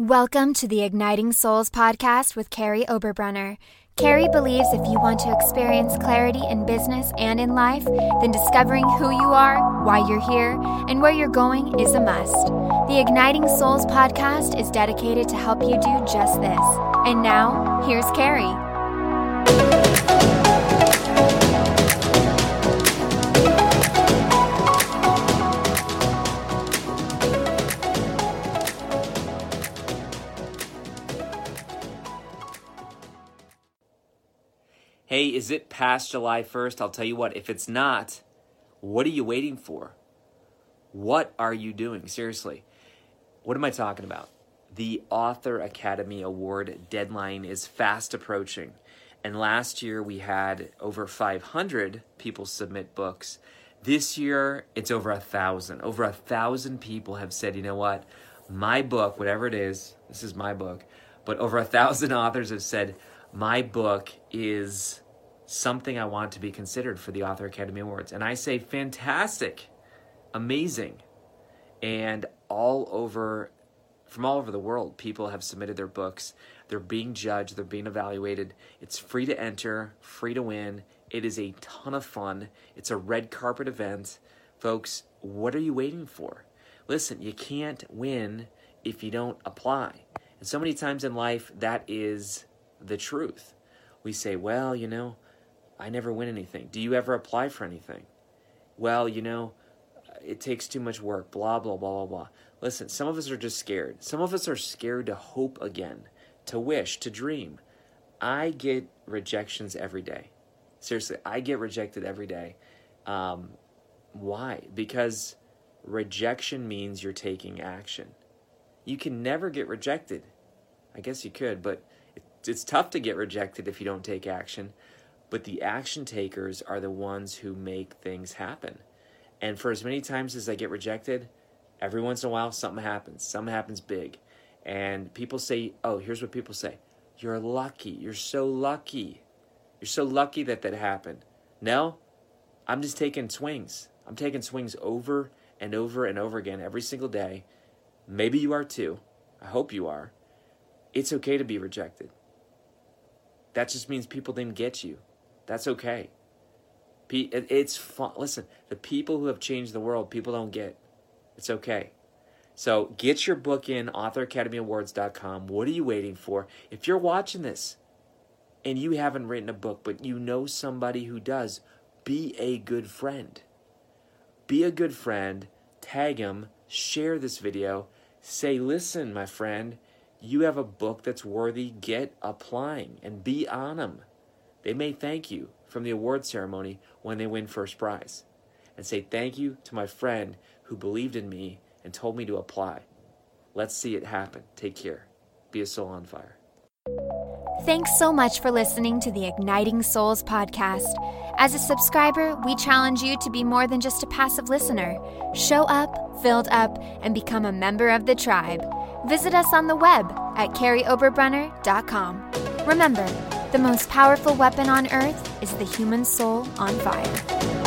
Welcome to the Igniting Souls podcast with Carrie Oberbrunner. Carrie believes if you want to experience clarity in business and in life, then discovering who you are, why you're here, and where you're going is a must. The Igniting Souls podcast is dedicated to help you do just this. And now, here's Carrie. Hey, is it past July 1st? I'll tell you what, if it's not, what are you waiting for? What are you doing? Seriously, what am I talking about? The Author Academy Award deadline is fast approaching. And last year we had over 500 people submit books. This year it's over 1,000. Over 1,000 people have said, you know what, my book, whatever it is, this is my book, but over 1,000 authors have said, my book is something I want to be considered for the Author Academy Awards. And I say, fantastic, amazing. And from all over the world, people have submitted their books. They're being judged, they're being evaluated. It's free to enter, free to win. It is a ton of fun. It's a red carpet event. Folks, what are you waiting for? Listen, you can't win if you don't apply. And so many times in life, that is the truth. We say, well, you know, I never win anything. Do you ever apply for anything? Well, you know, it takes too much work, blah, blah, blah, blah, blah. Listen, some of us are just scared. Some of us are scared to hope again, to wish, to dream. I get rejections every day. Seriously, I get rejected every day. Why? Because rejection means you're taking action. You can never get rejected. I guess you could, but it's tough to get rejected if you don't take action. But the action takers are the ones who make things happen. And for as many times as I get rejected, every once in a while something happens. Something happens big. And people say, oh, here's what people say. You're lucky. You're so lucky. You're so lucky that happened. No, I'm just taking swings. I'm taking swings over and over and over again every single day. Maybe you are too. I hope you are. It's okay to be rejected. That just means people didn't get you. That's okay. It's fun. Listen, the people who have changed the world, people don't get. It's okay. So get your book in, authoracademyawards.com. What are you waiting for? If you're watching this and you haven't written a book, but you know somebody who does, be a good friend. Be a good friend. Tag them. Share this video. Say, listen, my friend, you have a book that's worthy. Get applying and be on them. They may thank you from the award ceremony when they win first prize. And say thank you to my friend who believed in me and told me to apply. Let's see it happen. Take care. Be a soul on fire. Thanks so much for listening to the Igniting Souls podcast. As a subscriber, we challenge you to be more than just a passive listener. Show up, filled up, and become a member of the tribe. Visit us on the web at carrieoberbrunner.com. Remember, the most powerful weapon on earth is the human soul on fire.